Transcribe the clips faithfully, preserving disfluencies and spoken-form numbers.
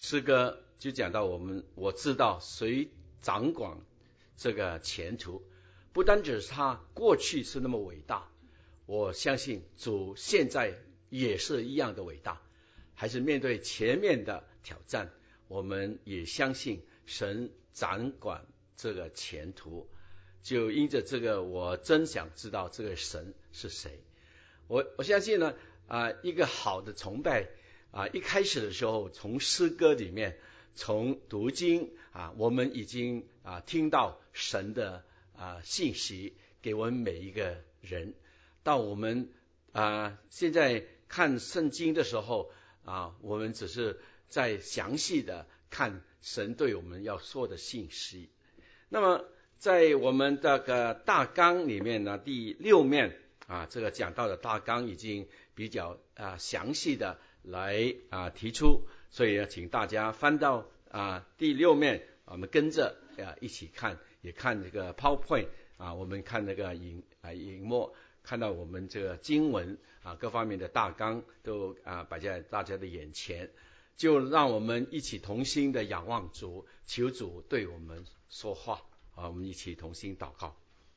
诗歌就讲到我们，我知道谁掌管这个前途，不单只是他过去是那么伟大，我相信主现在也是一样的伟大。还是面对前面的挑战，我们也相信神掌管这个前途。就因着这个，我真想知道这个神是谁。我我相信呢，啊、呃，一个好的崇拜啊、呃，一开始的时候，从诗歌里面，从读经啊，我们已经啊听到神的啊信息给我们每一个人。到我们啊现在看圣经的时候啊，我们只是在详细的看神对我们要说的信息。那么在我们这个大纲里面呢，第六面啊，这个讲到的大纲已经比较啊详细的来啊提出，所以呢，请大家翻到啊第六面，我们跟着啊一起看，也看这个 PowerPoint 啊，我们看那个影啊荧幕，看到我们这个经文啊各方面的大纲都啊摆在大家的眼前，就让我们一起同心的仰望主，求主对我们说话。好，我们一起同心祷告。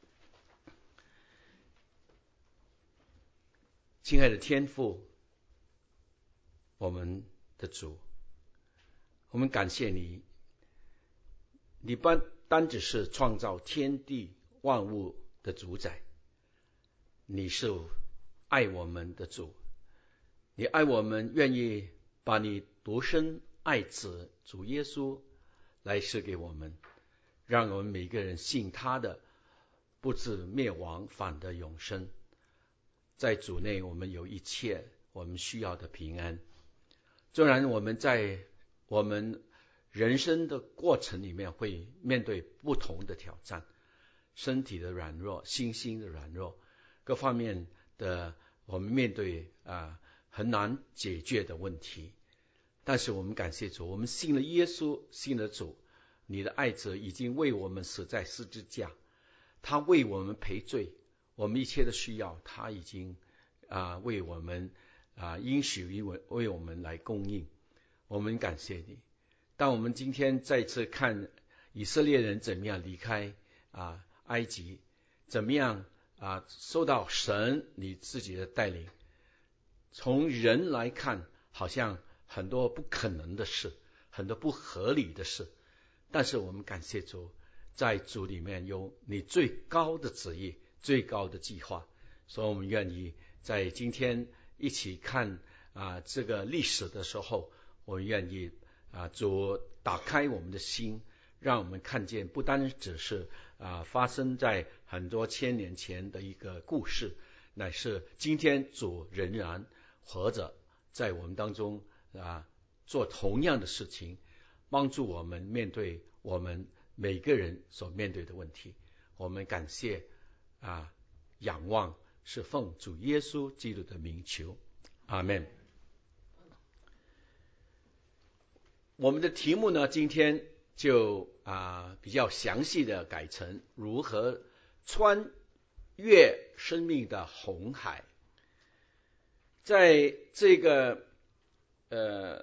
亲爱的天父，我们的主，我们感谢你，你不单只是创造天地万物的主宰，你是爱我们的主，你爱我们，愿意把你独生爱子主耶稣来赐给我们，让我们每个人信他的，不致灭亡，反得永生。在主内，我们有一切我们需要的平安。纵然我们在我们人生的过程里面会面对不同的挑战，身体的软弱，心心的软弱，各方面的我们面对啊很难解决的问题。但是我们感谢主，我们信了耶稣，信了主，你的爱子已经为我们死在十字架，他为我们赔罪，我们一切的需要他已经啊为我们啊应许为我为我们来供应。我们感谢你。当我们今天再次看以色列人怎么样离开啊埃及，怎么样啊受到神你自己的带领，从人来看好像很多不可能的事，很多不合理的事，但是我们感谢主，在主里面有你最高的旨意，最高的计划。所以我们愿意在今天一起看啊这个历史的时候，我们愿意啊主打开我们的心，让我们看见不单只是啊发生在很多千年前的一个故事，乃是今天主仍然活着，在我们当中啊做同样的事情，帮助我们面对我们每个人所面对的问题。我们感谢啊仰望是奉主耶稣基督的名求，阿们。我们的题目呢，今天就啊比较详细的改成如何穿越生命的红海。在这个呃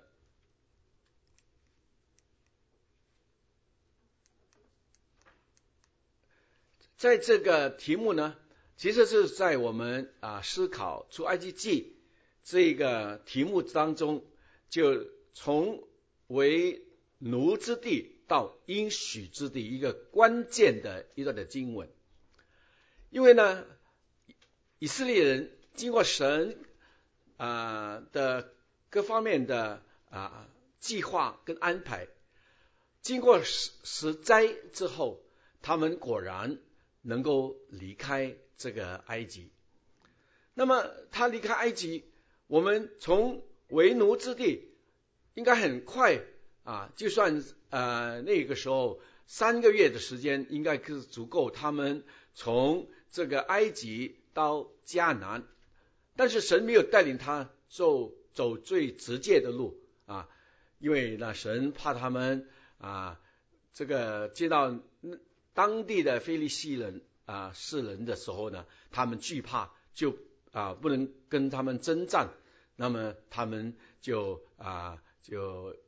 在这个题目呢，其实是在我们啊思考出埃及记这个题目当中，就从为奴之地到应许之地一个关键的一段的经文。因为呢，以色列人经过神啊的各方面的啊计划跟安排，经过十十灾之后，他们果然能够离开这个埃及。那么他离开埃及，我们从为奴之地应该很快啊，就算呃那个时候三个月的时间应该是足够他们从这个埃及到迦南。但是神没有带领他走走最直接的路啊，因为呢神怕他们啊这个接到当地的非利士人啊士人的时候呢，他们惧怕，就啊不能跟他们征战，那么他们就啊就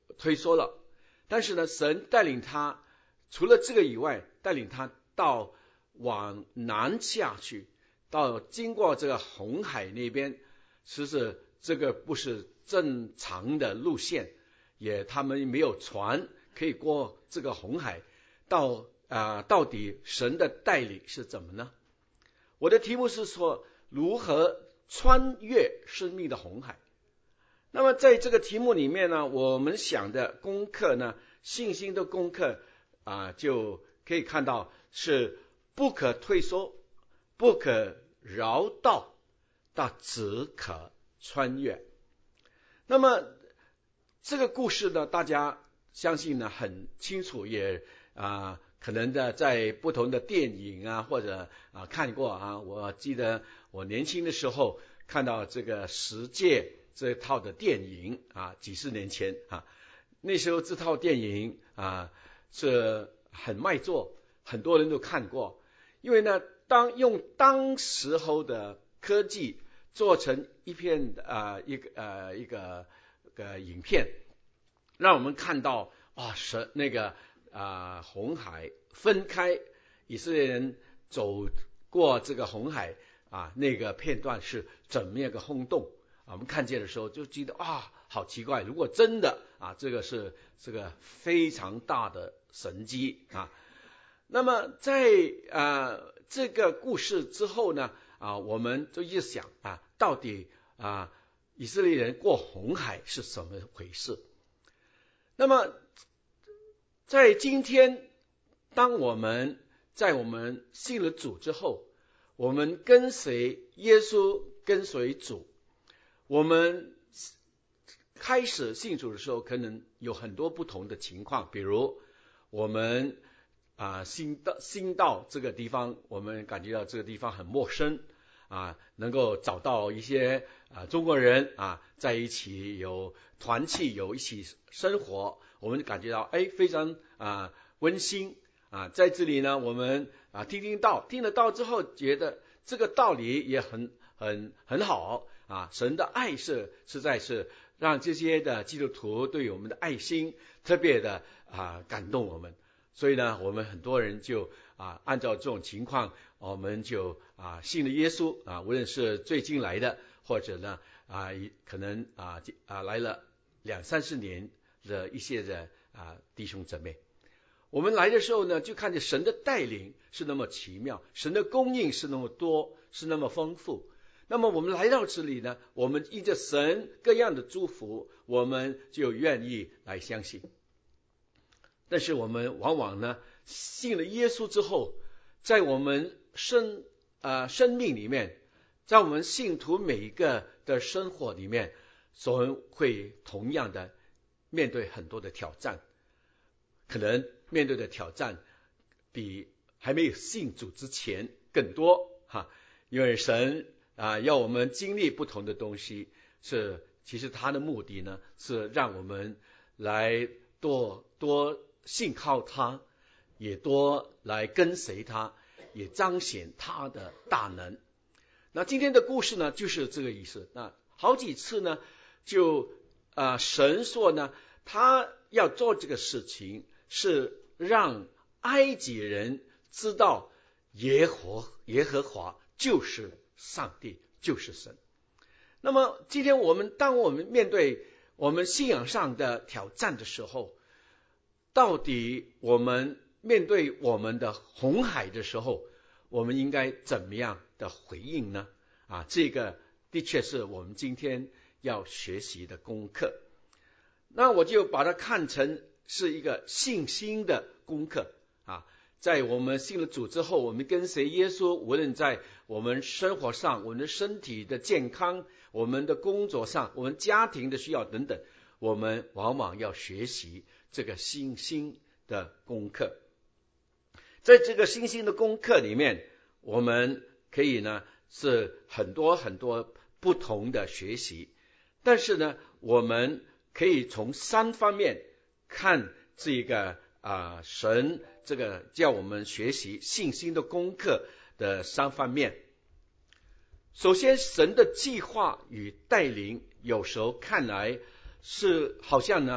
退缩了。但是呢，神带领他，除了这个以外，带领他到往南下去，到经过这个红海那边，其实这个不是正常的路线，也他们没有船可以过这个红海。到啊、呃，到底神的带领是怎么呢？我的题目是说如何穿越生命的红海。那么在这个题目里面呢，我们想的功课呢，信心的功课啊、呃，就可以看到是不可退缩，不可绕道，但只可穿越。那么这个故事呢，大家相信呢很清楚，也啊、呃、可能的在不同的电影啊或者啊、呃、看过啊。我记得我年轻的时候看到这个十诫这套的电影啊，几十年前啊，那时候这套电影啊是很卖座，很多人都看过。因为呢，当用当时候的科技做成一片啊、呃、一个呃一个个影片，让我们看到啊是那个啊、呃、红海分开，以色列人走过这个红海啊，那个片段是怎么样个轰动。我们看见的时候就觉得啊，好奇怪！如果真的啊，这个是这个非常大的神迹啊。那么在啊这个故事之后呢啊，我们就一直想啊，到底啊以色列人过红海是什么回事？那么在今天，当我们在我们信了主之后，我们跟随耶稣，跟随主。我们开始信主的时候，可能有很多不同的情况，比如我们啊新到新到这个地方，我们感觉到这个地方很陌生啊，能够找到一些啊中国人啊在一起有团契，有一起生活，我们感觉到哎非常啊温馨啊。在这里呢，我们啊听听道，听了道之后，觉得这个道理也很很很好。啊，神的爱是实在是让这些的基督徒对我们的爱心特别的啊感动我们，所以呢，我们很多人就啊按照这种情况，我们就啊信了耶稣啊，无论是最近来的，或者呢啊可能啊啊来了两三十年的一些的啊弟兄姊妹，我们来的时候呢，就看见神的带领是那么奇妙，神的供应是那么多，是那么丰富。那么我们来到这里呢，我们依着神各样的祝福，我们就愿意来相信。但是我们往往呢，信了耶稣之后，在我们生啊、呃、生命里面，在我们信徒每一个的生活里面，总会同样的面对很多的挑战，可能面对的挑战比还没有信主之前更多哈，因为神啊，要我们经历不同的东西，是其实他的目的呢，是让我们来多多信靠他，也多来跟随他，也彰显他的大能。那今天的故事呢，就是这个意思。那好几次呢，就啊、呃，神说呢，他要做这个事情，是让埃及人知道耶和耶和华就是上帝，就是神。那么今天我们当我们面对我们信仰上的挑战的时候，到底我们面对我们的红海的时候，我们应该怎么样的回应呢？啊，这个的确是我们今天要学习的功课。那我就把它看成是一个信心的功课啊。在我们信了主之后，我们跟随耶稣，无论在我们生活上，我们的身体的健康，我们的工作上，我们家庭的需要等等，我们往往要学习这个信心的功课。在这个信心的功课里面，我们可以呢是很多很多不同的学习，但是呢，我们可以从三方面看这个啊、呃、神这个叫我们学习信心的功课的三方面。首先，神的计划与带领有时候看来是好像呢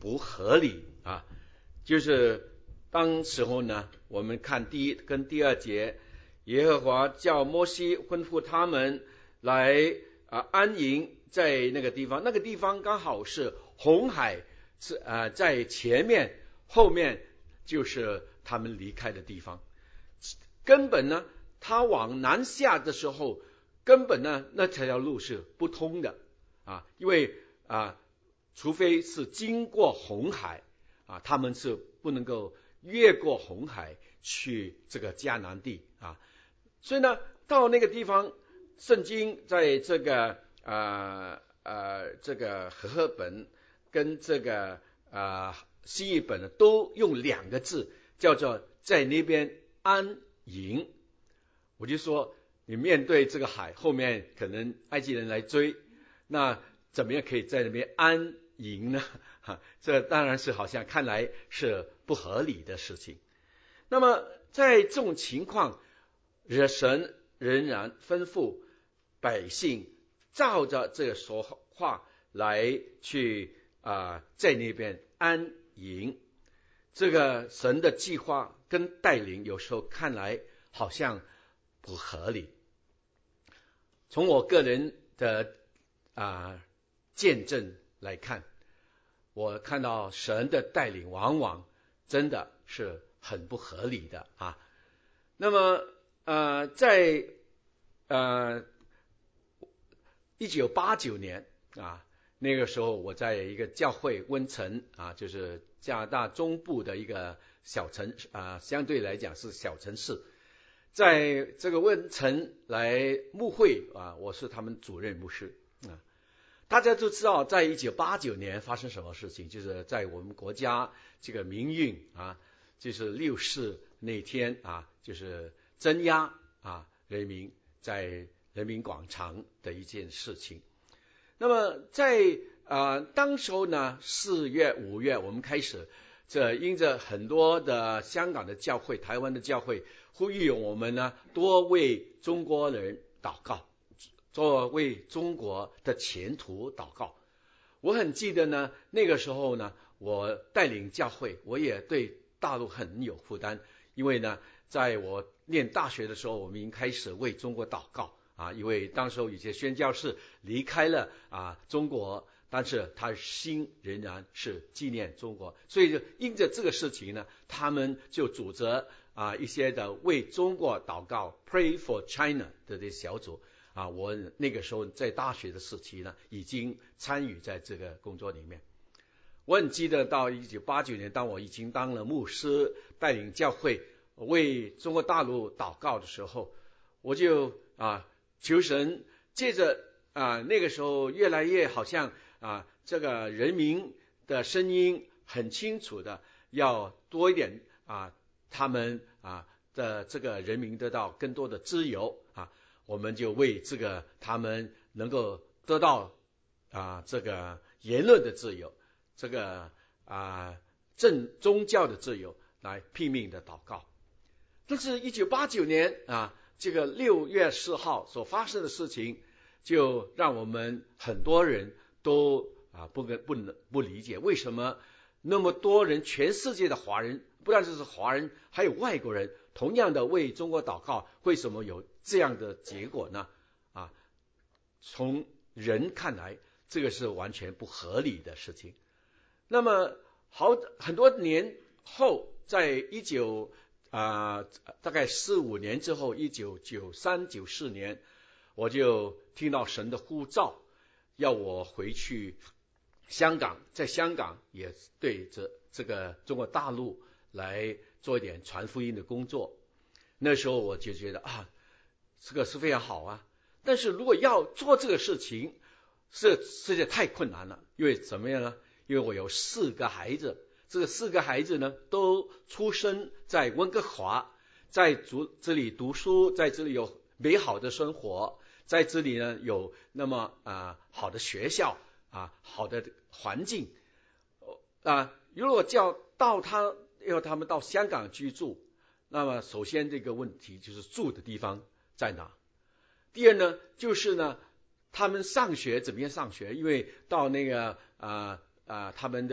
不合理啊。就是当时候呢，我们看第一跟第二节，耶和华叫摩西吩咐他们来啊安营在那个地方，那个地方刚好是红海是啊在前面，后面就是他们离开的地方。根本呢，他往南下的时候，根本呢那条路是不通的啊，因为啊，除非是经过红海啊，他们是不能够越过红海去这个迦南地啊。所以呢，到那个地方，圣经在这个呃呃这个和合本跟这个呃西译本呢，都用两个字，叫做在那边安营。我就说，你面对这个海，后面可能埃及人来追，那怎么样可以在那边安营呢？哈，这当然是好像看来是不合理的事情。那么在这种情况，神仍然吩咐百姓照着这个说话来去啊、呃，在那边安营。这个神的计划跟带领有时候看来好像不合理。从我个人的啊、呃、见证来看，我看到神的带领往往真的是很不合理的啊。那么呃，在呃一九八九年啊，那个时候我在一个教会温城啊，就是加拿大中部的一个小城啊，相对来讲是小城市，在这个温城来牧会啊，我是他们主任牧师啊。大家都知道，在一九八九年发生什么事情，就是在我们国家这个民运啊，就是六四那天啊，就是镇压啊人民在人民广场的一件事情。那么在啊、呃、当时候呢，四月五月我们开始，这因着很多的香港的教会、台湾的教会呼吁我们呢多为中国人祷告，做为中国的前途祷告。我很记得呢，那个时候呢，我带领教会，我也对大陆很有负担，因为呢，在我念大学的时候，我们已经开始为中国祷告啊，因为当时候有些宣教士离开了啊中国，但是他心仍然是纪念中国，所以就因着这个事情呢，他们就组织啊一些的为中国祷告 Pray for China 的这小组啊，我那个时候在大学的时期呢，已经参与在这个工作里面。我很记得到一九八九年，当我已经当了牧师，带领教会为中国大陆祷告的时候，我就啊求神，借着啊那个时候越来越好像啊这个人民的声音很清楚的，要多一点啊他们啊的这个人民得到更多的自由啊，我们就为这个他们能够得到啊这个言论的自由，这个啊正宗教的自由来拼命的祷告。但是一九八九年啊这个六月四号所发生的事情，就让我们很多人都啊不跟不能不理解，为什么那么多人，全世界的华人，不但是华人，还有外国人，同样的为中国祷告，为什么有这样的结果呢？啊，从人看来，这个是完全不合理的事情。那么好很多年后，在一九啊大概四五年之后，一九九三九四年，我就听到神的呼召，要我回去香港，在香港也对着这个中国大陆来做一点传福音的工作。那时候我就觉得啊，这个是非常好啊。但是如果要做这个事情，是实在太困难了。因为怎么样呢？因为我有四个孩子，这个四个孩子呢，都出生在温哥华，在这里读书，在这里有美好的生活，在这里呢有那么啊、呃、好的学校啊，好的环境啊。如果叫到他要他们到香港居住，那么首先这个问题就是住的地方在哪？第二呢，就是呢，他们上学怎么样上学？因为到那个啊啊、呃呃、他们的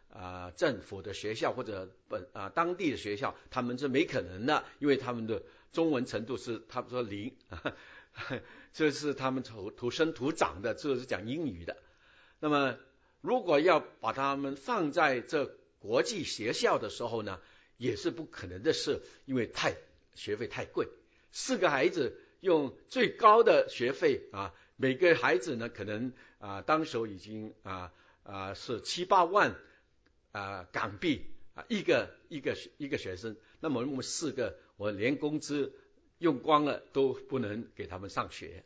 啊、呃、政府的学校或者本啊、呃、当地的学校，他们是没可能的，因为他们的中文程度是他们说零，这是他们土土生土长的，这是讲英语的。那么如果要把他们放在这国际学校的时候呢，也是不可能的事，因为太学费太贵，四个孩子用最高的学费啊，每个孩子呢可能啊当时已经啊啊是七八万啊港币啊一个一个一个学生，那么我们四个我连工资用光了都不能给他们上学。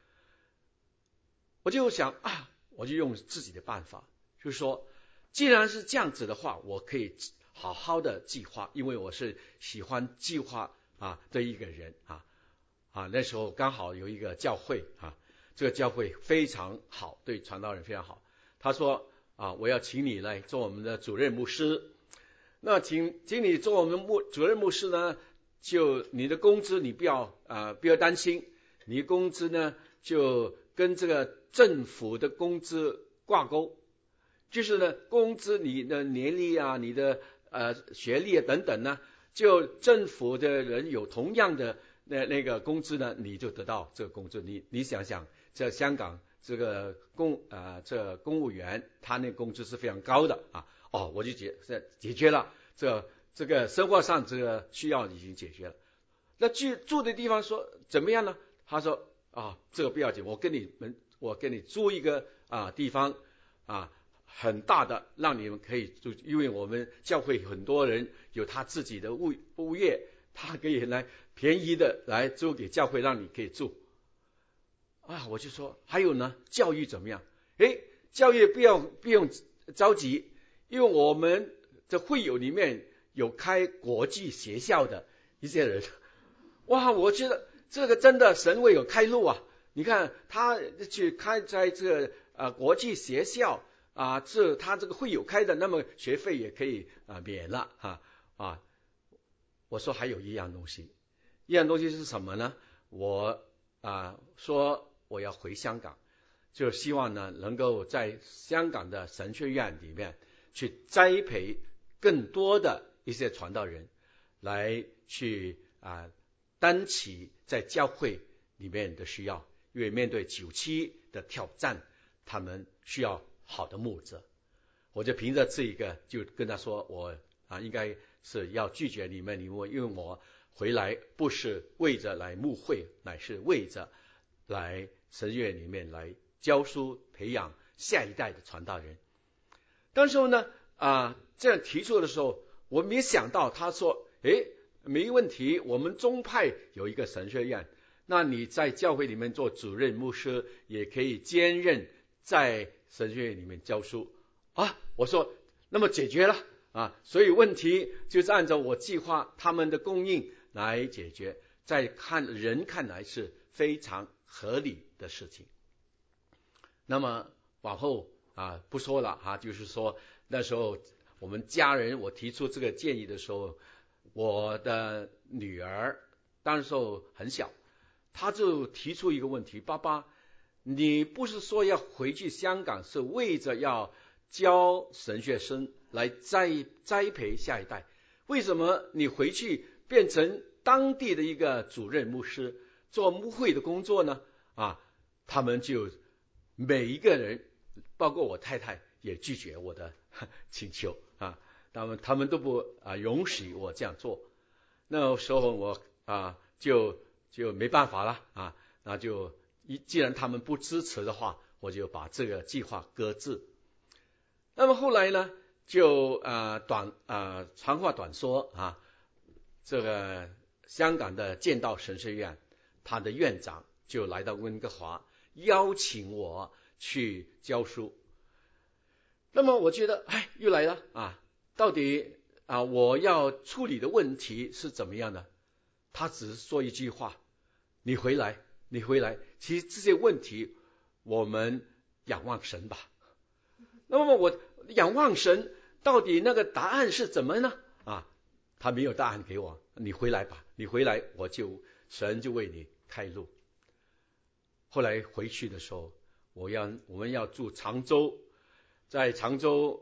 我就想啊，我就用自己的办法，就是说既然是这样子的话，我可以好好的计划，因为我是喜欢计划啊的一个人啊啊那时候刚好有一个教会啊，这个教会非常好，对传道人非常好。他说啊，我要请你来做我们的主任牧师。那请请你做我们牧主任牧师呢，就你的工资你不要啊不要担心，你的工资呢就跟这个政府的工资挂钩，就是呢工资你的年龄啊，你的呃学历啊等等呢，就政府的人有同样的那那个工资呢，你就得到这个工资。你你想想，在香港这个公啊、呃、这公务员他那工资是非常高的啊。哦，我就解解决了这这个生活上这个需要已经解决了。那居住的地方说怎么样呢？他说啊，这个不要紧，我跟你们我给你租一个啊地方啊很大的，让你们可以住，因为我们教会很多人有他自己的物物业，他可以来便宜的来租给教会，让你可以住。啊，我就说还有呢，教育怎么样？诶，教育不要不用着急，因为我们的会友里面有开国际学校的一些人，哇，我觉得这个真的神为有开路啊！你看他去开在这个呃国际学校啊，这他这个会有开的，那么学费也可以啊免了哈 啊, 啊。我说还有一样东西，一样东西是什么呢？我啊说我要回香港，就希望呢能够在香港的神学院里面去栽培更多的一些传道人，来去啊担起在教会里面的需要，因为面对九七的挑战，他们需要好的牧者。我就凭着这一个就跟他说，我啊应该是要拒绝你们，你们因为我回来不是为着来牧会，乃是为着来神院里面来教书培养下一代的传道人。当时候呢啊这样提出的时候，我没想到他说诶没问题，我们宗派有一个神学院，那你在教会里面做主任牧师，也可以兼任在神学院里面教书啊。我说那么解决了啊，所以问题就是按照我计划他们的供应来解决，在看人看来是非常合理的事情。那么往后啊不说了哈、啊，就是说那时候我们家人我提出这个建议的时候，我的女儿当时候很小，她就提出一个问题，爸爸，你不是说要回去香港是为着要教神学生来栽栽培下一代，为什么你回去变成当地的一个主任牧师做牧会的工作呢？啊，他们就每一个人包括我太太也拒绝我的请求啊，他们他们都不啊容许我这样做。那时候我啊就就没办法了啊，那就一既然他们不支持的话，我就把这个计划搁置。那么后来呢，就啊短啊长话短说啊，这个香港的建道神学院，他的院长就来到温哥华，邀请我去教书。那么我觉得，哎，又来了啊！到底啊，我要处理的问题是怎么样的？他只是说一句话：“你回来，你回来。”其实这些问题，我们仰望神吧。那么我仰望神，到底那个答案是怎么呢？啊，他没有答案给我。你回来吧，你回来，我就神就为你开路。后来回去的时候，我要我们要住常州。在常州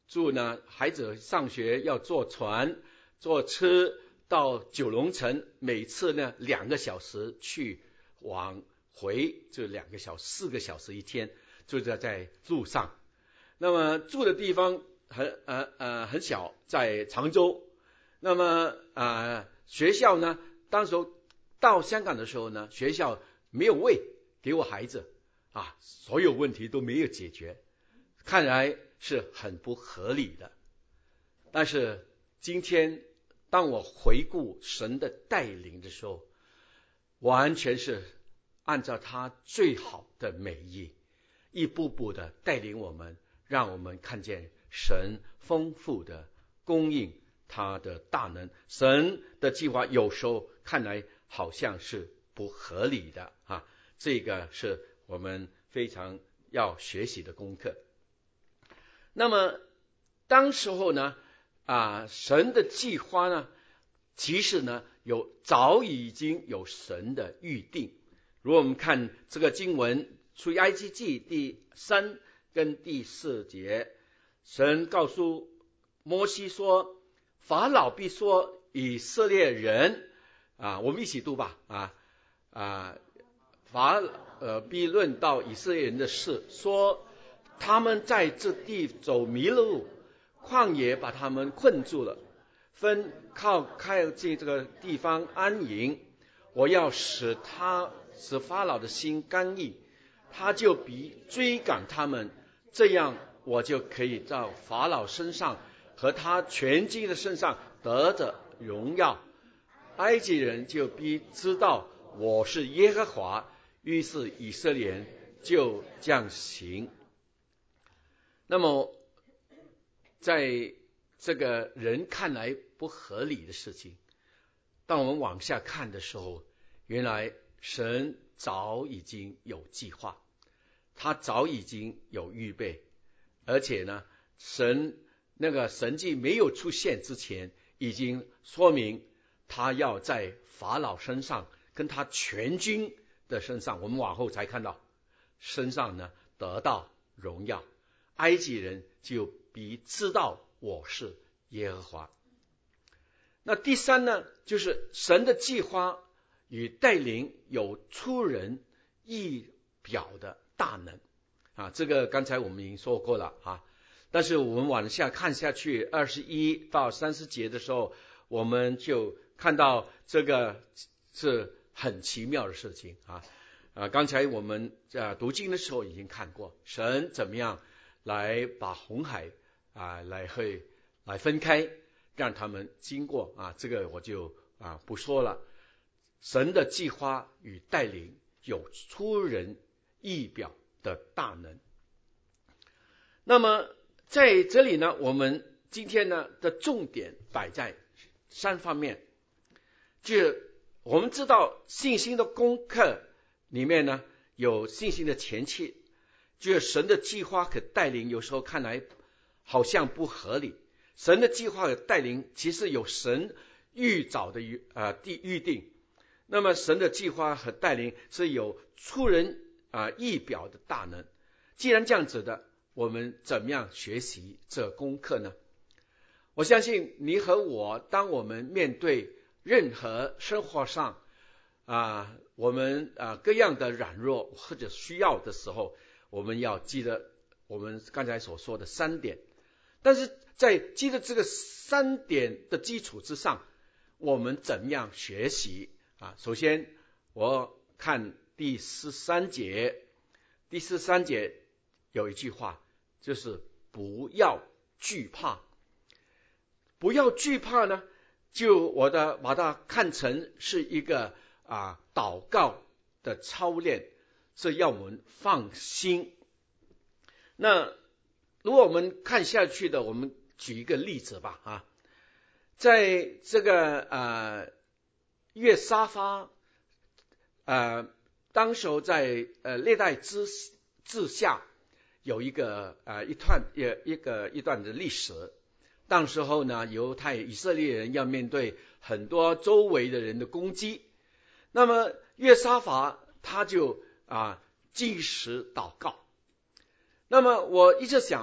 住呢，孩子上学要坐船坐车到九龙城，每次呢两个小时去往回，就两个小时四个小时一天，就在在路上。那么住的地方很呃呃很小，在常州。那么啊、呃、学校呢，当时候到香港的时候呢，学校没有位给我孩子啊，所有问题都没有解决，看来是很不合理的。但是今天当我回顾神的带领的时候，完全是按照他最好的美意，一步步的带领我们，让我们看见神丰富的供应他的大能。神的计划有时候看来好像是不合理的啊，这个是我们非常要学习的功课。那么当时候呢啊，神的计划呢，其实呢有早已经有神的预定。如果我们看这个经文，出埃及记第三跟第四节，神告诉摩西说，法老必说以色列人啊，我们一起读吧啊啊，法呃必论到以色列人的事，说他们在这地走迷了路，旷野把他们困住了，分靠靠近这个地方安营。我要使他使法老的心刚毅，他就必追赶他们，这样我就可以到法老身上和他全军的身上得着荣耀。埃及人就必知道我是耶和华，于是以色列人就这样行。那么在这个人看来不合理的事情，当我们往下看的时候，原来神早已经有计划，他早已经有预备，而且呢，神那个神迹没有出现之前，已经说明他要在法老身上跟他全军的身上，我们往后才看到身上呢得到荣耀，埃及人就必知道我是耶和华。那第三呢，就是神的计划与带领有出人意表的大能啊，这个刚才我们已经说过了啊。但是我们往下看下去，二十一到三十节的时候，我们就看到这个是很奇妙的事情啊。啊，刚才我们在读经的时候已经看过，神怎么样来把红海啊来会来分开，让他们经过啊，这个我就啊不说了。神的计划与带领有出人意表的大能。那么在这里呢，我们今天呢的重点摆在三方面，就是我们知道信心的功课里面呢有信心的前期，就是神的计划和带领有时候看来好像不合理，神的计划和带领其实有神预早的预呃地预定。那么神的计划和带领是有出人啊、呃、意表的大能。既然这样子的，我们怎么样学习这功课呢？我相信你和我，当我们面对任何生活上啊、呃、我们啊、呃、各样的软弱或者需要的时候，我们要记得我们刚才所说的三点。但是在记得这个三点的基础之上，我们怎么样学习啊？首先我看第十三节，第十三节有一句话，就是不要惧怕。不要惧怕呢，就我的把它看成是一个啊祷告的操练，是要我们放心。那如果我们看下去的，我们举一个例子吧啊，在这个呃约沙法呃当时候在呃历代之治下有一个呃一段一一个一段的历史。当时候呢，犹太以色列人要面对很多周围的人的攻击，那么约沙法他就啊禁食祷告。那么我一直想，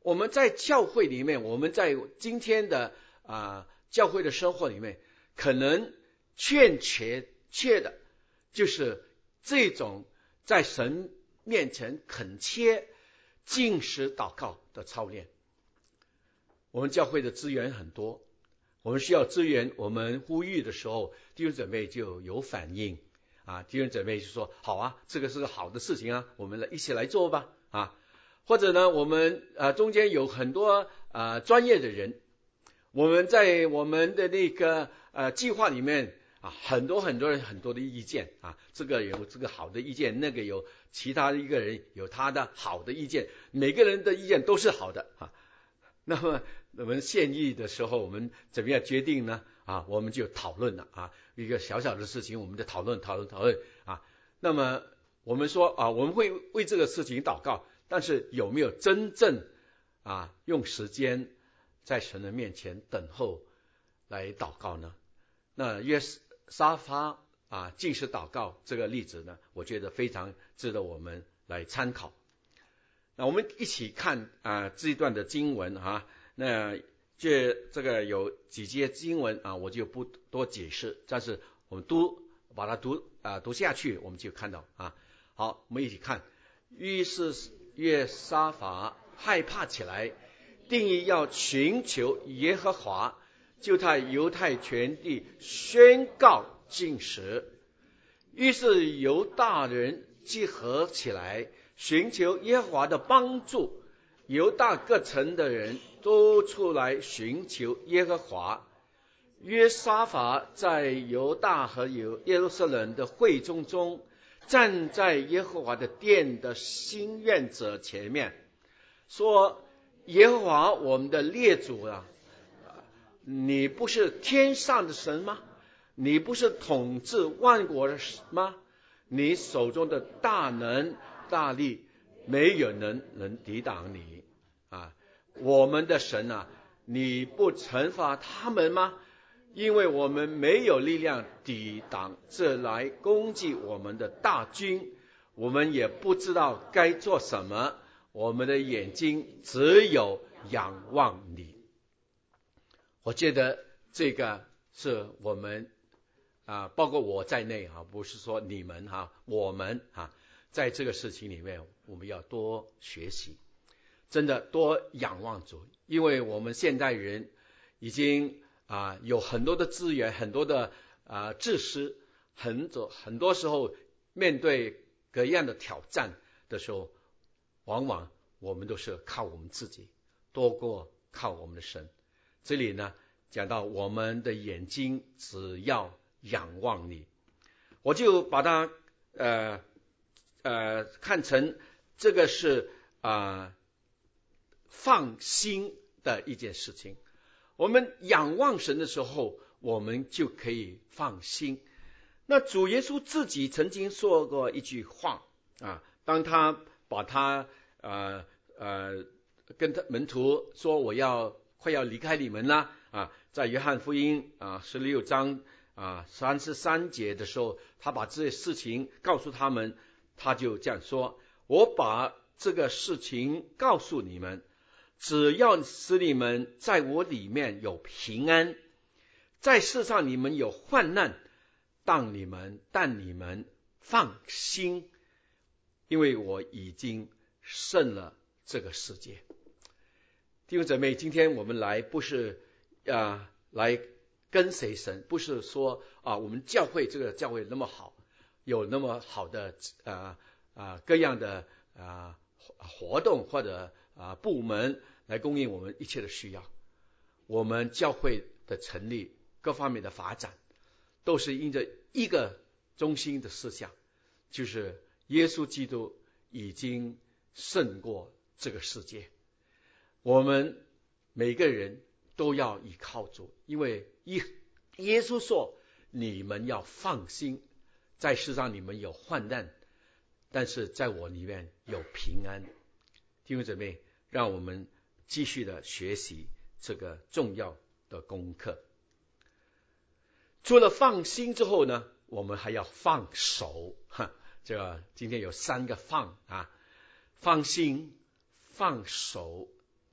我们在教会里面，我们在今天的啊、呃、教会的生活里面，可能欠缺缺的就是这种在神面前恳切禁食祷告的操练。我们教会的资源很多，我们需要资源，我们呼吁的时候，弟兄姊妹就有反应啊，弟兄姊妹就说好啊，这个是个好的事情啊，我们来一起来做吧啊。或者呢，我们呃中间有很多呃专业的人，我们在我们的那个呃计划里面啊，很多很多人很多的意见啊，这个有这个好的意见，那个有其他一个人有他的好的意见，每个人的意见都是好的啊。那么我们献议的时候，我们怎么样决定呢？啊，我们就讨论了啊，一个小小的事情，我们就讨论讨论讨论啊。那么我们说啊，我们会为这个事情祷告。但是有没有真正啊用时间在神的面前等候来祷告呢？那约沙法啊禁食祷告这个例子呢，我觉得非常值得我们来参考。那我们一起看啊这一段的经文啊，那这这个有几节经文啊，我就不多解释，但是我们读把它读啊读下去，我们就看到啊。好，我们一起看。于是约沙法害怕起来，定义要寻求耶和华，就在犹太全地宣告禁食。于是犹大人集合起来，寻求耶和华的帮助。犹大各城的人都出来寻求耶和华。约沙法在犹大和耶路撒冷的会众中，站在耶和华的殿的心愿者前面，说：耶和华我们的列祖啊，你不是天上的神吗？你不是统治万国的吗？你手中的大能大力，没有人能抵挡你啊！我们的神啊，你不惩罚他们吗？因为我们没有力量抵挡这来攻击我们的大军，我们也不知道该做什么，我们的眼睛只有仰望你。我觉得这个是我们啊，包括我在内啊，不是说你们哈、啊，我们啊，在这个事情里面，我们要多学习，真的多仰望主，因为我们现代人已经啊，有很多的资源，很多的啊知识，很多很多时候面对各样的挑战的时候，往往我们都是靠我们自己，多过靠我们的神。这里呢讲到我们的眼睛只要仰望你，我就把它呃呃看成这个是啊、呃、放心的一件事情。我们仰望神的时候，我们就可以放心。那主耶稣自己曾经说过一句话啊，当他把他呃呃跟他门徒说我要快要离开你们了啊，在约翰福音啊十六章啊三十三节的时候，他把这些事情告诉他们，他就这样说：我把这个事情告诉你们，只要使你们在我里面有平安，在世上你们有患难，但你们但你们放心，因为我已经胜了这个世界。弟兄姊妹，今天我们来不是啊来跟随神，不是说啊我们教会这个教会那么好，有那么好的啊啊各样的啊活动或者啊部门来供应我们一切的需要。我们教会的成立，各方面的发展，都是因着一个中心的思想，就是耶稣基督已经胜过这个世界。我们每个人都要依靠主，因为耶稣说你们要放心，在世上你们有患难，但是在我里面有平安。弟兄姊妹，让我们继续的学习这个重要的功课。除了放心之后呢，我们还要放手。哈，这个今天有三个放啊，放心、放手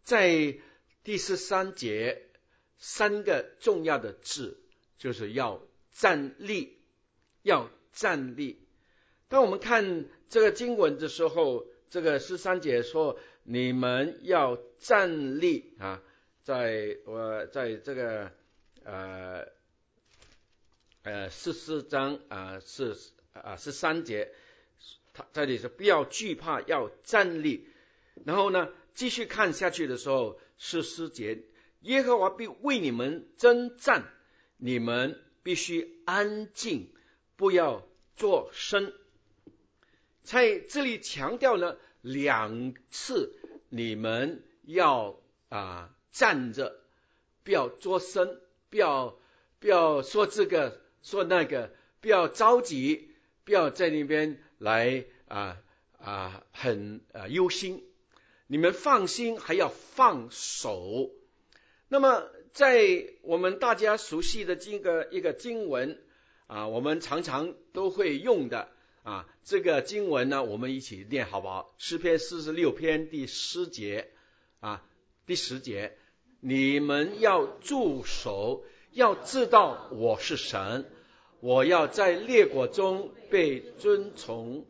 在第十三节三个重要的字，就是要站立，要站立。当我们看这个经文的时候，这个十三节说你们要站立啊，在我在这个呃呃十四章啊是啊十三节，他这里是不要惧怕，要站立。然后呢，继续看下去的时候，十四节，耶和华必为你们征战，你们必须安静，不要作声。在这里强调了两次，你们要啊站着，不要作声，不要不要说这个说那个，不要着急，不要在那边来啊啊很啊忧心。你们放心，还要放手。那么在我们大家熟悉的这个一个经文啊，我们常常都会用的啊，这个经文呢，我们一起念好不好？诗篇四十六篇第十节啊，第十节，你们要住手，要知道我是神，我要在列国中被尊崇。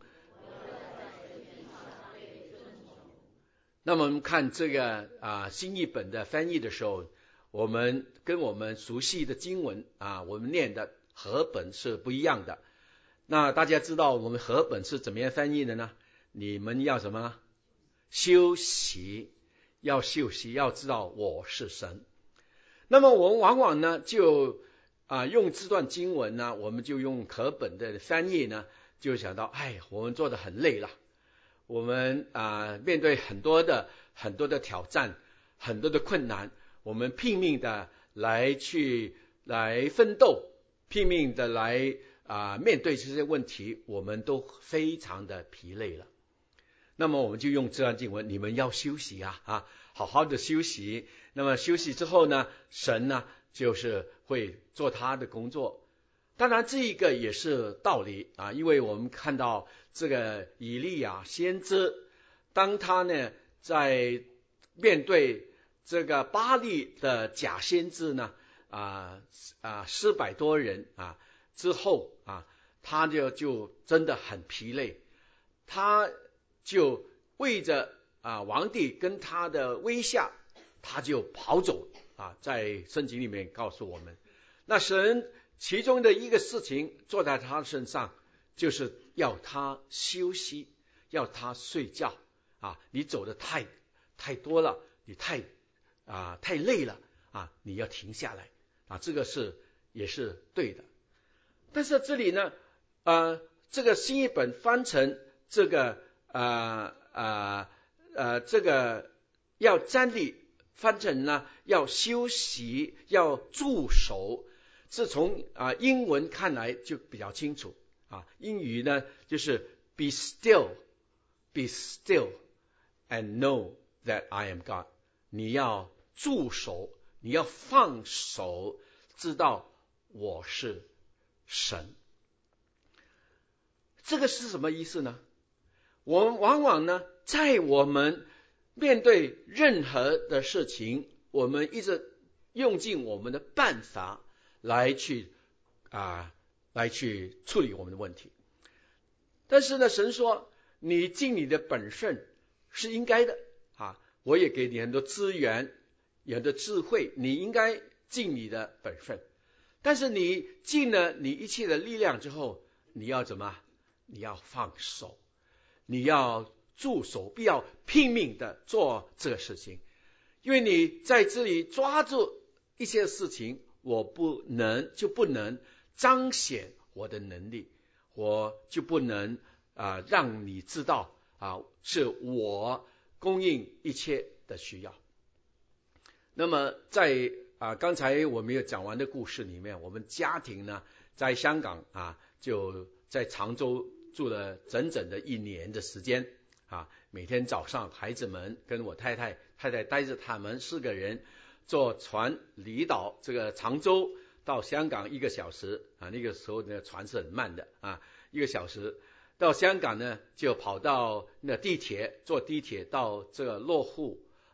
那么我们看这个啊新译本的翻译的时候，我们跟我们熟悉的经文啊，我们念的和本是不一样的。那大家知道我们和本是怎么样翻译的呢？你们要什么呢？休息，要休息，要知道我是神。那么我们往往呢就啊用这段经文呢，我们就用和本的翻译呢，就想到哎，我们做得很累了。我们啊面对很多的很多的挑战，很多的困难，我们拼命的来去来奋斗，拼命的来啊面对这些问题，我们都非常的疲累了。那么我们就用这段经文，你们要休息啊啊，好好的休息。那么休息之后呢，神呢就是会做他的工作。当然这一个也是道理啊，因为我们看到这个以利亚先知，当他呢在面对这个巴力的假先知呢啊啊四百多人啊之后啊，他就就真的很疲累，他就为着啊王帝跟他的威吓，他就跑走啊，在圣经里面告诉我们，那神其中的一个事情做在他身上，就是要他休息，要他睡觉啊！你走的太太多了，你太啊太累了啊！你要停下来啊！这个是也是对的。但是这里呢，呃，这个新译本翻成这个呃呃呃这个要站立，翻成呢要休息，要驻守。是从啊英文看来就比较清楚啊，英语呢就是 be still, be still and know that I am God。你要驻守，你要放手，知道我是神。这个是什么意思呢？我们往往呢，在我们面对任何的事情，我们一直用尽我们的办法来去啊，来去处理我们的问题。但是呢，神说你尽你的本分是应该的啊，我也给你很多资源，有的智慧，你应该尽你的本分。但是你尽了你一切的力量之后，你要怎么？你要放手，你要驻守，不要拼命的做这个事情，因为你在这里抓住一些事情，我不能就不能彰显我的能力，我就不能啊让你知道啊是我供应一切的需要。那么在啊刚才我们有讲完的故事里面，我们家庭呢在香港啊就在常州住了整整的一年的时间啊，每天早上孩子们跟我太太太太带着他们四个人坐船离岛这个常州到香港一个小时啊，那个时候呢船是很慢的啊，一个小时到香港呢就跑到那地铁坐地铁到这个落户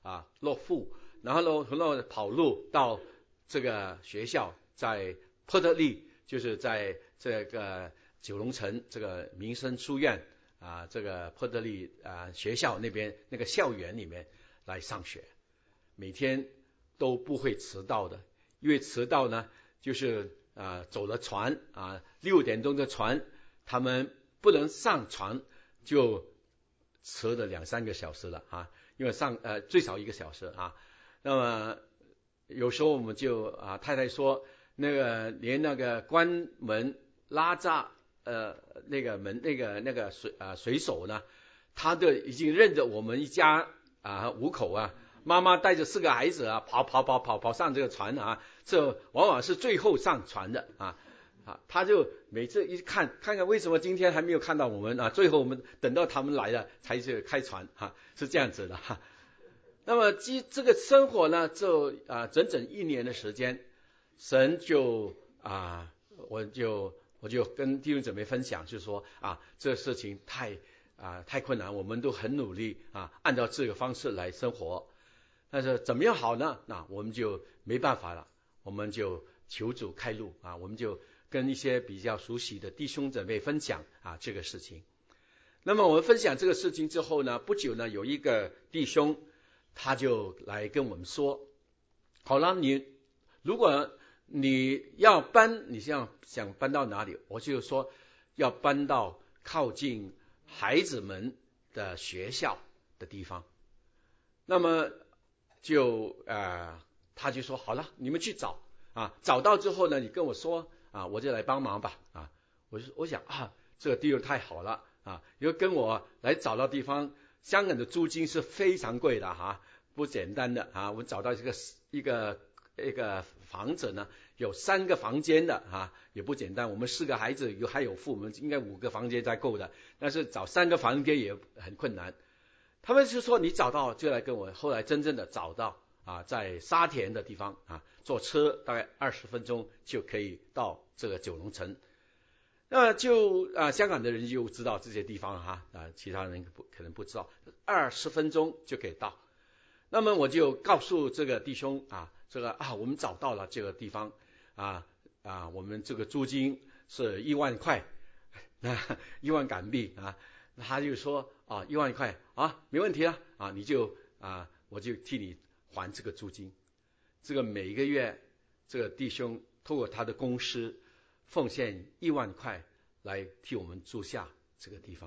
啊落户，然后呢然后跑路到这个学校，在波特利，就是在这个九龙城这个民生书院啊，这个波特利啊学校那边那个校园里面来上学，每天都不会迟到的，因为迟到呢就是啊走了船啊六点钟的船，他们不能上船就迟了两三个小时了啊，因为上呃最少一个小时啊。那么有时候我们就啊太太说，那个连那个关门拉闸呃那个门那个那个水啊水手呢，他都已经认得我们一家啊五口啊，妈妈带着四个孩子啊跑跑跑跑跑上这个船啊，这往往是最后上船的啊。啊，他就每次一看，看看为什么今天还没有看到我们啊？最后我们等到他们来了才去开船，哈、啊，是这样子的哈。那么这这个生活呢，就啊整整一年的时间，神就啊，我就我就跟弟兄姊妹分享，就是说啊，这事情太啊太困难，我们都很努力啊，按照这个方式来生活，但是怎么样好呢？那我们就没办法了，我们就求主开路啊，我们就跟一些比较熟悉的弟兄姊妹分享啊这个事情。那么我们分享这个事情之后呢，不久呢，有一个弟兄他就来跟我们说，好了，你如果你要搬，你想想搬到哪里？我就说要搬到靠近孩子们的学校的地方。那么就呃他就说好了，你们去找啊，找到之后呢，你跟我说啊，我就来帮忙吧啊。我就我想啊，这个地方太好了啊，因为跟我来找到地方，香港的租金是非常贵的哈、啊，不简单的啊。我找到这个一个一个房子呢，有三个房间的啊，也不简单。我们四个孩子有还有父母，应该五个房间才够的，但是找三个房间也很困难。他们就说你找到就来跟我，后来真正的找到啊，在沙田的地方啊，坐车大概二十分钟就可以到这个九龙城。那就啊，香港的人就知道这些地方哈啊，其他人不可能不知道，二十分钟就可以到。那么我就告诉这个弟兄啊，这个啊，我们找到了这个地方啊啊，我们这个租金是一万块，那一万港币啊，他就说啊，一万块啊，没问题了啊，你就啊，我就替你还这个租金。这个每个月，这个弟兄透过他的公司奉献一万块来替我们租下这个地方。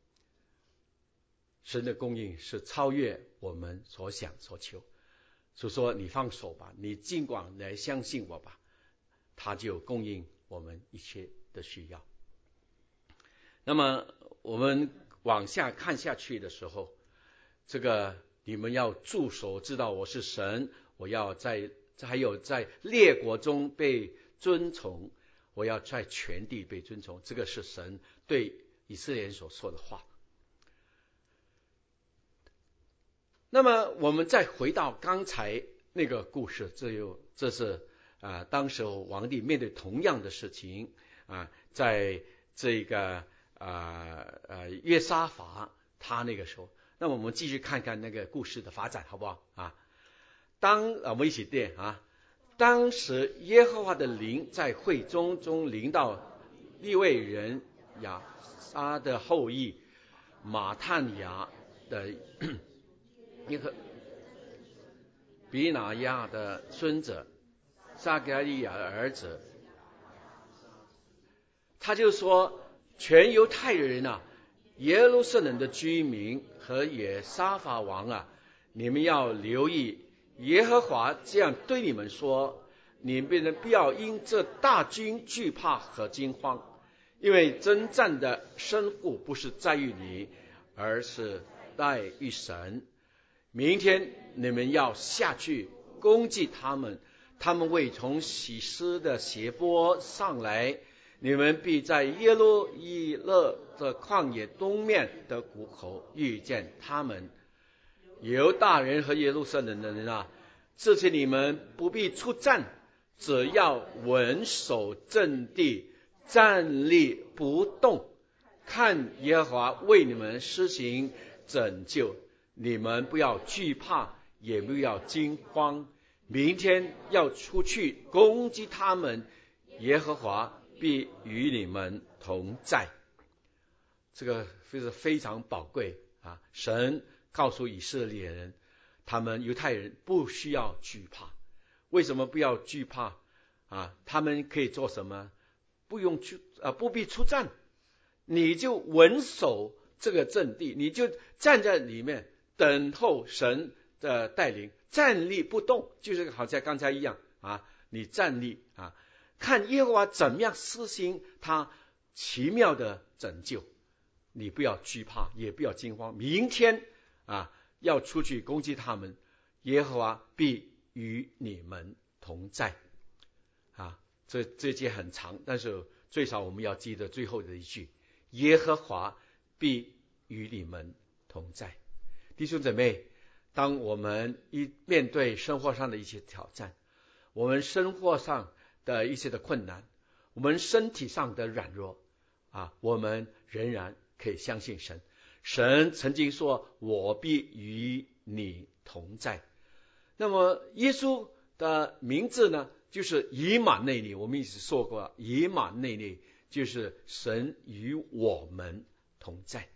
神的供应是超越我们所想所求，所以说你放手吧，你尽管来相信我吧，他就供应我们一切的需要。那么我们往下看下去的时候，这个你们要住手，知道我是神，我要在还有在列国中被尊崇，我要在全地被尊崇，这个是神对以色列人所说的话。那么我们再回到刚才那个故事，这又这是啊、呃，当时皇帝面对同样的事情啊、呃，在这个啊呃约沙法他那个时候，那么我们继续看看那个故事的发展，好不好啊？当啊我们一起念啊，当时耶和华的灵在会中中临到利未人亚撒的后裔马探雅的一个比拿亚的孙子撒该利亚的儿子，他就说，全犹太人啊，耶路撒冷的居民和耶沙法王啊，你们要留意，耶和华这样对你们说，你们不要因这大军惧怕和惊慌，因为征战的胜负不是在于你，而是在于神。明天你们要下去攻击他们，他们会从喜斯的斜坡上来，你们必在耶路伊勒的旷野东面的谷口遇见他们。犹大人和耶路撒冷的人啊，这些你们不必出战，只要稳守阵地，站立不动，看耶和华为你们施行拯救。你们不要惧怕， 也不要惊慌，明天要出去攻击他们，耶和华必与你们同在。这个是非常宝贵啊！神告诉以色列人，他们犹太人不需要惧怕。为什么不要惧怕啊？他们可以做什么？不用去啊，不必出战，你就稳守这个阵地，你就站在里面等候神的带领，站立不动，就是好像刚才一样啊，你站立啊，看耶和华怎么样施行他奇妙的拯救。你不要惧怕，也不要惊慌，明天啊要出去攻击他们，耶和华必与你们同在啊。这这节很长，但是最少我们要记得最后的一句，耶和华必与你们同在。弟兄姊妹，当我们一面对生活上的一些挑战，我们生活上的一些的困难，我们身体上的软弱啊，我们仍然可以相信神。神曾经说，我必与你同在。那么耶稣的名字呢，就是以马内利。我们一直说过，以马内利就是神与我们同在。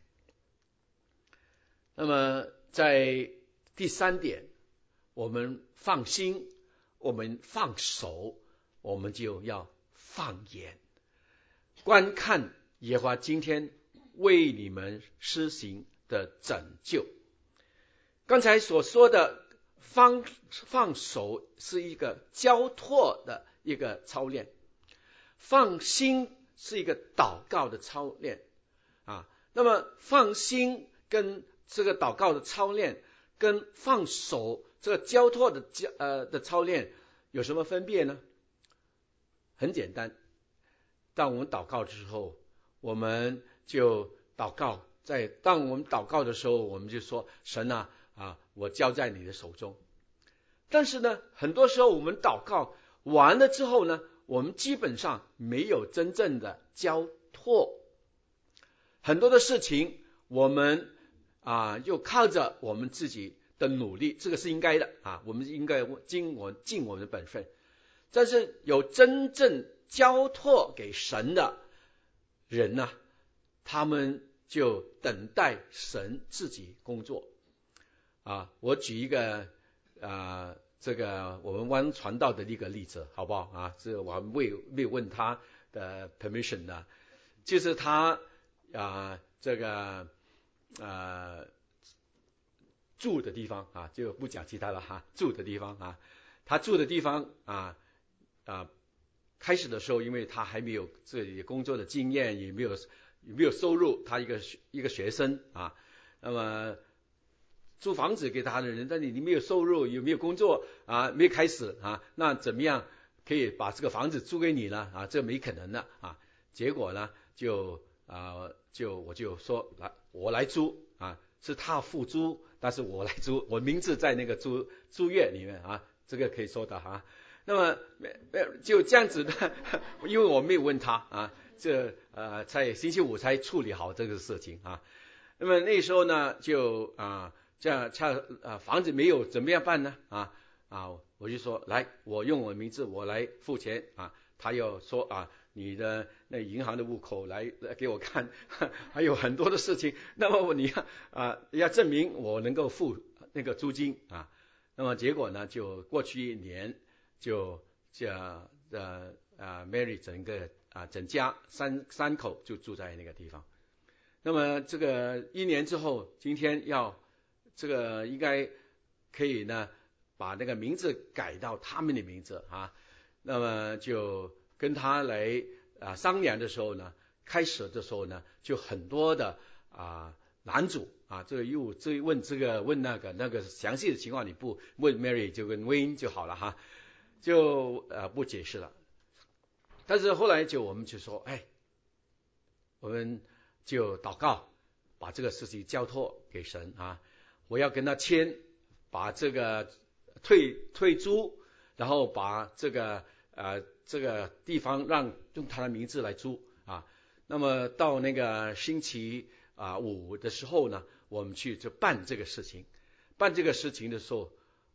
那么在第三点，我们放心，我们放手，我们就要放眼观看耶和华今天为你们施行的拯救。刚才所说的放放手是一个交托的一个操练，放心是一个祷告的操练啊。那么放心跟这个祷告的操练，跟放手这个交托的交呃的操练有什么分别呢？很简单，当我们祷告的时候，我们就祷告，在当我们祷告的时候，我们就说，神啊啊，我交在你的手中。但是呢，很多时候我们祷告完了之后呢，我们基本上没有真正的交托，很多的事情我们啊又靠着我们自己的努力，这个是应该的啊，我们应该尽我尽我们的本分。但是有真正交托给神的人呢、啊，他们就等待神自己工作啊。我举一个啊，这个我们湾传道的一个例子，好不好啊？这我未未问他的 permission 的，就是他啊，这个啊住的地方啊，就不讲其他了哈，住的地方啊，他住的地方啊啊，开始的时候，因为他还没有这里工作的经验，也没有也没有收入，他一个一个学生啊，那么租房子给他的人，但你你没有收入，有没有工作啊？没有开始啊？那怎么样可以把这个房子租给你呢？啊，这没可能的啊！结果呢，就啊，就我就说来，我来租啊，是他付租，但是我来租，我名字在那个租租约里面啊，这个可以说的哈、啊。那么就这样子的，因为我没有问他啊，这呃在星期五才处理好这个事情啊。那么那时候呢，就啊。这样恰啊房子没有怎么样办呢？啊啊，我就说来，我用我名字我来付钱啊。他又说啊，你的那银行的户口来来给我看，还有很多的事情。那么你要啊要证明我能够付那个租金啊。那么结果呢，就过去一年就这呃啊 Mary 整个啊整家三三口就住在那个地方。那么这个一年之后，今天要。这个应该可以呢，把那个名字改到他们的名字啊。那么就跟他来啊商量的时候呢，开始的时候呢，就很多的啊男主啊，这个又追问这个问那个那个详细的情况你不问 Mary 就跟 Wayne 就好了哈，就呃不解释了。但是后来就我们就说，哎，我们就祷告，把这个事情交托给神啊。我要跟他签，把这个退退租，然后把这个呃这个地方让用他的名字来租啊。那么到那个星期啊五的时候呢，我们去就办这个事情。办这个事情的时候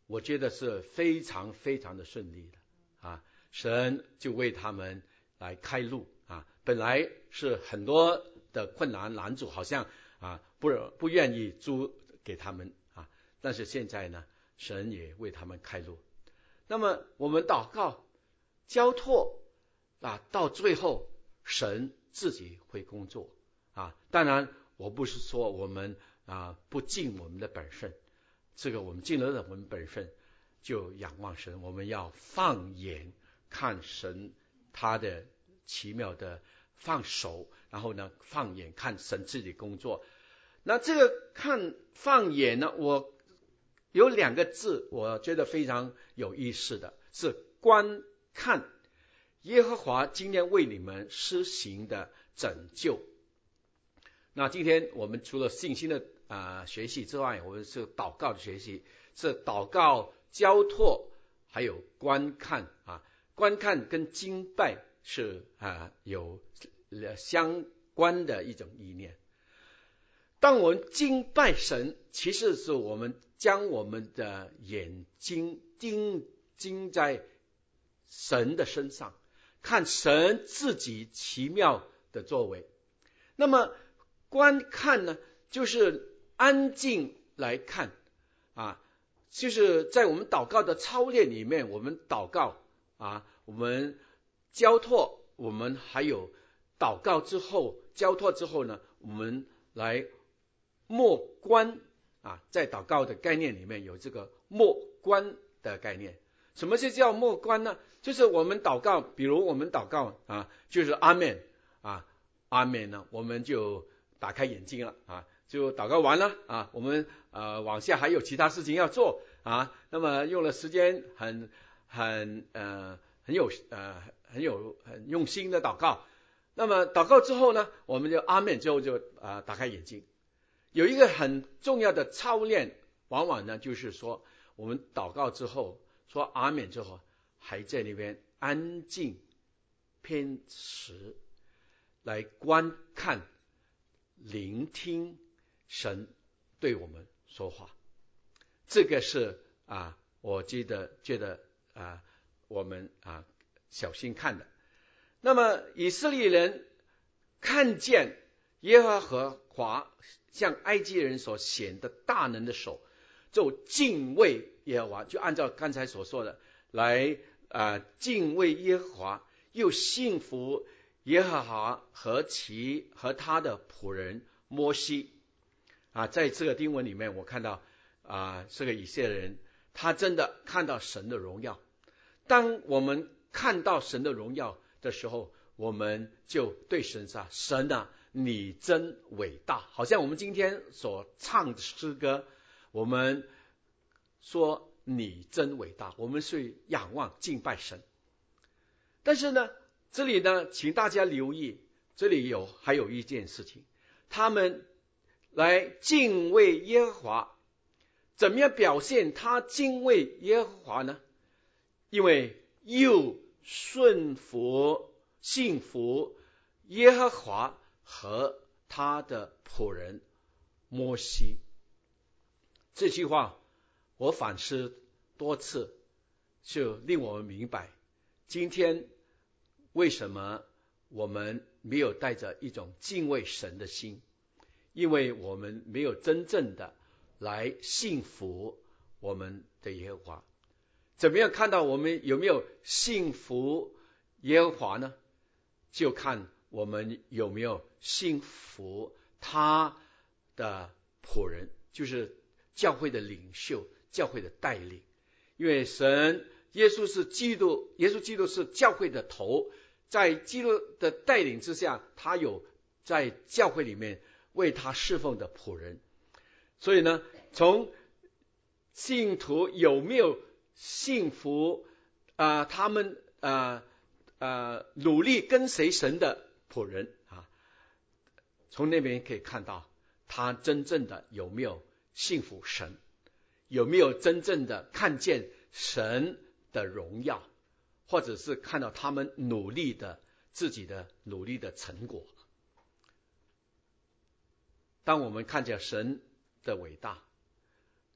我觉得是非常非常的顺利的啊，神就为他们来开路啊，本来是很多的困难难阻，好像啊不不愿意租给他们啊，但是现在呢，神也为他们开路。那么我们祷告交托啊，到最后神自己会工作啊。当然我不是说我们啊不尽我们的本分，这个我们尽了我们本分就仰望神，我们要放眼看神他的奇妙的放手，然后呢放眼看神自己工作。那这个看放眼呢，我有两个字我觉得非常有意思的是观看耶和华今天为你们施行的拯救。那今天我们除了信心的啊、呃、学习之外，我们是祷告的学习，是祷告交托还有观看啊，观看跟敬拜是啊有相关的一种意念。当我们敬拜神，其实是我们将我们的眼睛盯盯在神的身上，看神自己奇妙的作为。那么观看呢，就是安静来看啊，就是在我们祷告的操练里面，我们祷告啊，我们交托，我们还有祷告之后，交托之后呢，我们来默观啊，在祷告的概念里面有这个默观的概念。什么是叫默观呢？就是我们祷告，比如我们祷告啊，就是阿们啊，阿们呢，我们就打开眼睛了啊，就祷告完了啊，我们呃往下还有其他事情要做啊，那么用了时间很很呃很有呃很有很用心的祷告。那么祷告之后呢，我们就阿们之后就啊、呃、打开眼睛。有一个很重要的操练，往往呢就是说，我们祷告之后说阿们之后，还在那边安静偏时来观看聆听神对我们说话。这个是啊，我记得觉得啊，我们啊小心看的。那么以色列人看见耶和华向埃及人所显的大能的手，就敬畏耶和华，就按照刚才所说的来啊敬畏耶和华，又信服耶和华和其和他的仆人摩西啊。在这个经文里面，我看到啊，这个以色列人他真的看到神的荣耀。当我们看到神的荣耀的时候，我们就对神说：神啊，你真伟大。好像我们今天所唱的诗歌，我们说你真伟大，我们是仰望敬拜神。但是呢，这里呢，请大家留意，这里有还有一件事情，他们来敬畏耶和华，怎么样表现他敬畏耶和华呢？因为又顺服信服耶和华和他的仆人摩西。这句话我反思多次，就令我们明白今天为什么我们没有带着一种敬畏神的心，因为我们没有真正的来信服我们的耶和华。怎么样看到我们有没有信服耶和华呢？就看我们有没有信服他的仆人，就是教会的领袖，教会的带领。因为神耶稣是基督，耶稣基督是教会的头，在基督的带领之下，他有在教会里面为他侍奉的仆人。所以呢，从信徒有没有信服啊、呃，他们啊啊努力跟随神的仆人啊，从那边可以看到他真正的有没有信服神，有没有真正的看见神的荣耀，或者是看到他们努力的自己的努力的成果。当我们看见神的伟大，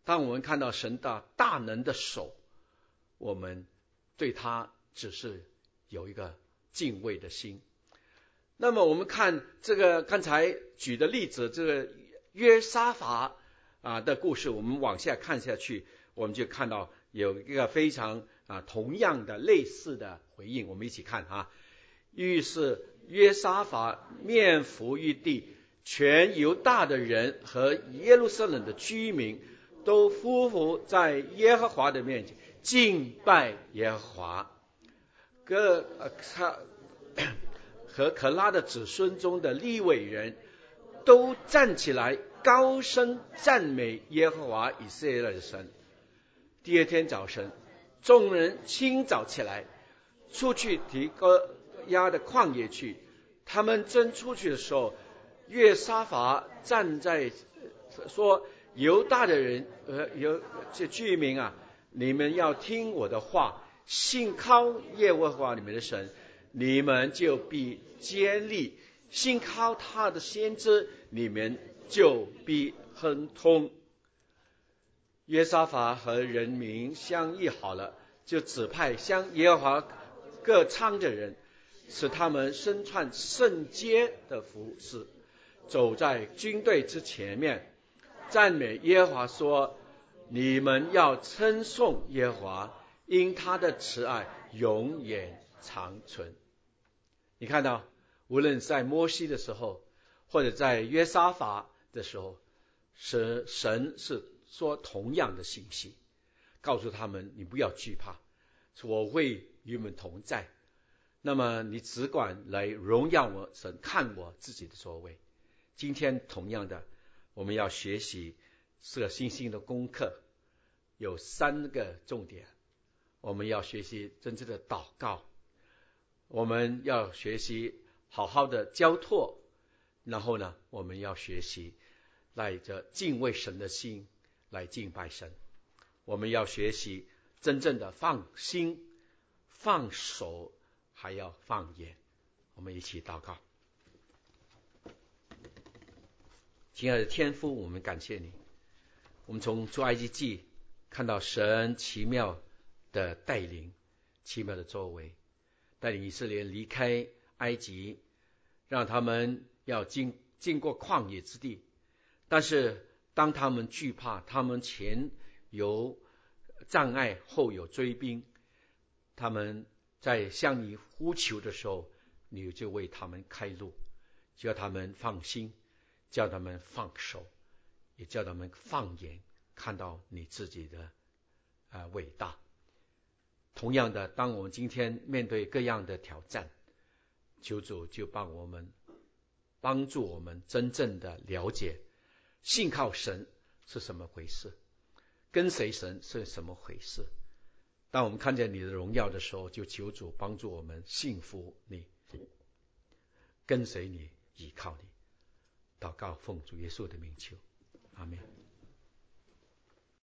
当我们看到神的大能的手，我们对他只是有一个敬畏的心。那么我们看这个刚才举的例子，这个约沙法啊的故事，我们往下看下去，我们就看到有一个非常啊同样的类似的回应，我们一起看啊。于是约沙法面伏于地，全犹大的人和耶路撒冷的居民都匍匐在耶和华的面前，敬拜耶和华。各呃他和可拉的子孙中的利未人都站起来，高声赞美耶和华以色列的神。第二天早晨，众人清早起来，出去提哥押的旷野去。他们正出去的时候，约沙法站在说：犹大的人呃犹这居民啊，你们要听我的话，信靠耶和华你们的神，你们就必坚立；信靠他的先知，你们就必亨通。约沙法和人民相议好了，就指派向耶和华各昌的人，使他们身穿圣洁的服饰，走在军队之前面，赞美耶和华，说：你们要称颂耶和华，因他的慈爱永远长存。你看到，无论在摩西的时候，或者在约沙法的时候，神神是说同样的信息，告诉他们：你不要惧怕，我会与你们同在。那么你只管来荣耀我神，看我自己的作为。今天同样的，我们要学习这个信心的功课，有三个重点。我们要学习真正的祷告，我们要学习好好的交托，然后呢，我们要学习带着敬畏神的心来敬拜神。我们要学习真正的放心、放手，还要放眼。我们一起祷告。亲爱的天父，我们感谢你。我们从出埃及记看到神奇妙的带领，奇妙的作为，带领以色列离开埃及，让他们要经经过旷野之地。但是当他们惧怕，他们前有障碍，后有追兵，他们在向你呼求的时候，你就为他们开路，叫他们放心，叫他们放手，也叫他们放眼看到你自己的、呃、伟大。同样的，当我们今天面对各样的挑战，求主就帮我们帮助我们真正的了解信靠神是什么回事，跟随神是什么回事。当我们看见你的荣耀的时候，就求主帮助我们信服你，跟随你，依靠你。祷告奉主耶稣的名求，阿们。